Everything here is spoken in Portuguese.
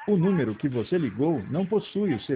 O número que você ligou não possui o